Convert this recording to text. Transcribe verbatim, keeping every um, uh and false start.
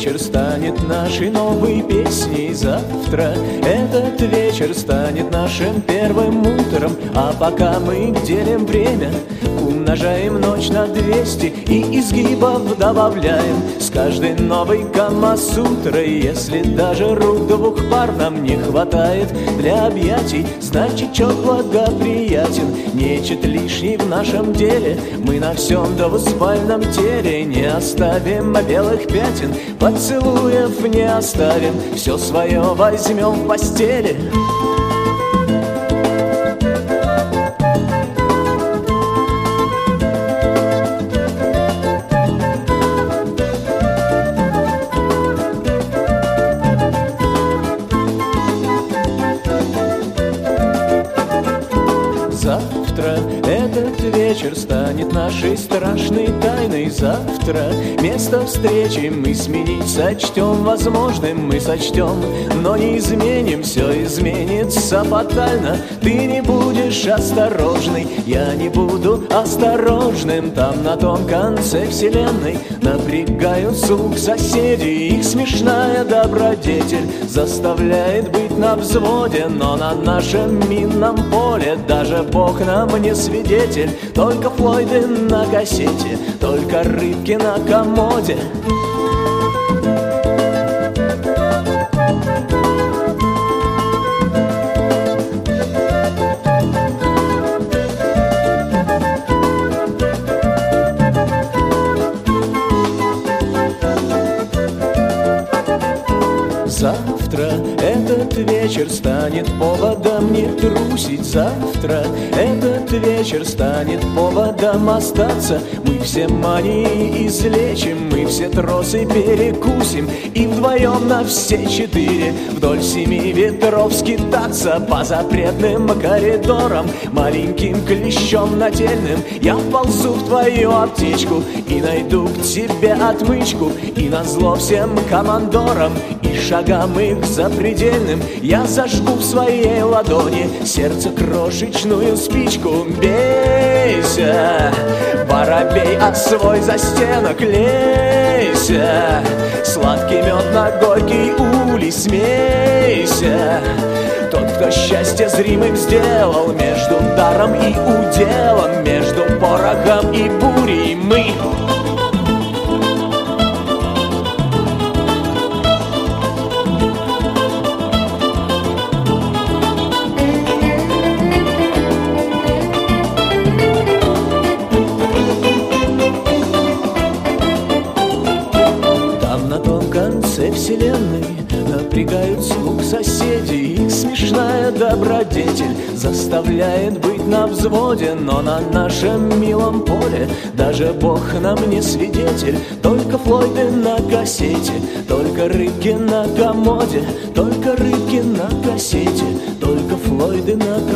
вечер станет нашей новой песней. Завтра этот вечер станет нашим первым утром. А пока мы делим время, умножаем ночь на двести и изгибов добавляем с каждой новой камасутрой. Если даже рук двух пар нам не хватает для объятий, значит чёрт благоприятен, нечет лишний в нашем деле. Мы на всем двуспальном теле не оставим белых пятен, поцелуев не оставим, все свое возьмем в постели. Завтра этот вечер станет нашей страшной тайной. Завтра место встречи мы сменить сочтем возможным. Мы сочтем, но не изменим, все изменится фатально. Ты не будешь осторожной, я не буду осторожным. Там на том конце вселенной напрягают слух соседей. Их смешная добродетель заставляет быть на взводе. Но на нашем минном поле даже Бог нам не свидетель. Только Флойды на кассете, только рыбки на комоде. Завтра этот вечер станет поводом не трусить. Завтра этот вечер станет поводом остаться. Мы все мании излечим, мы все тросы перекусим и вдвоем на все четыре вдоль семи ветров скитаться по запретным коридорам. Маленьким клещом нательным я вползу в твою аптечку и найду к тебе отмычку. И назло всем командорам и шагам их запредельным я зажгу в своей ладони сердце крошечную спичку. Бейся, воробей, от свой застенок лейся, сладкий мед на горький улей смейся. Тот, кто счастье зримым сделал между даром и уделом, между порохом и бурей, мы. Вселенной напрягают слух соседей. Их смешная добродетель заставляет быть на взводе. Но на нашем милом поле даже Бог нам не свидетель. Только Флойды на кассете, только рыбки на комоде, только рыбки на кассете, только Флойды на